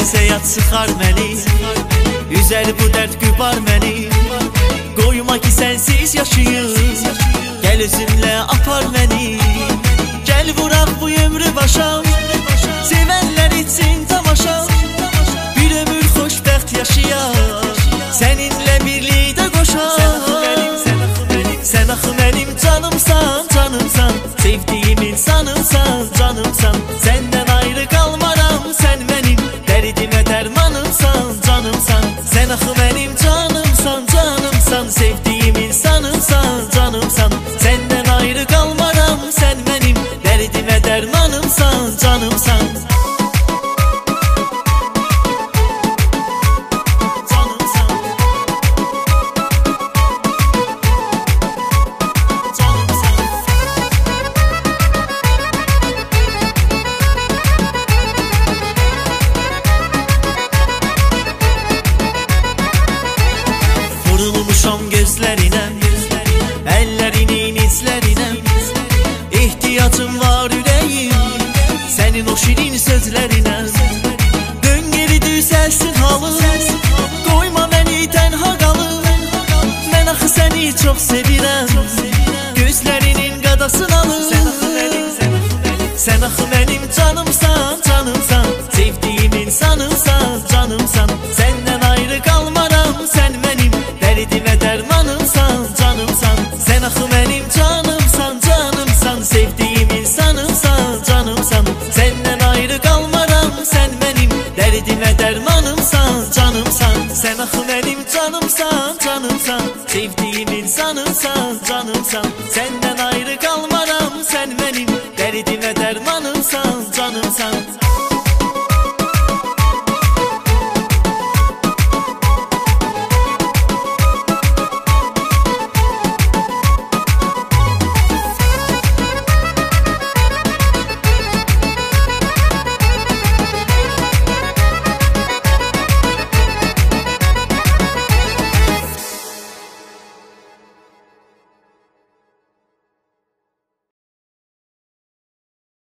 həyat sıxar məni, üzər bu dərd gübar məni. Qoyma ki sənsiz yaşayım, gəl özünlə apar məni. Gəl vuraq bu ömrü başa, sevənlər için tamaşa. Bir ömür xoşbəxt yaşayaq, səninlə birlikdə qoşaq. Sən axı mənim canımsan, canımsan, sevdiyim insanımsan, canımsan. Səndən ayrı qalmaram, sən mənim dərdimə dərmanımsan, canımsan. Sən axı mənim canımsan, canımsan, sevdiyim insanımsan, canımsan. Səndən ayrı qalmaram, sən mənim dərdimə dərmanımsan, canımsan. Vurulmuşam gözlərinə, əllərinin izlərinə. İhtiyacım var ürəyim, sənin o şirin sözlərinə. Dön geri düzəlsin halım, qoyma məni tənha qalım. Mən axı səni çox sevirəm, gözlərinin qadasını alım. Sən axı mənim canımsan, canımsan, sevdiyim insanımsan, canımsan. Səndən ayrı qalmaram, sən mənim dərdimə dərmanımsan, canımsan. Sən axı mənim canımsan, canımsan, sevdiyim insanımsan, canımsan. Səndən ayrı qalmaram, sən mənim dərdimə dərmanımsan, canımsan. Sən axı mənim canımsan, canımsan, sevdiyim insanımsan, canımsan. Səndən ayrı qalmaram, sən mənim dərdimə dərmanımsan, canımsan.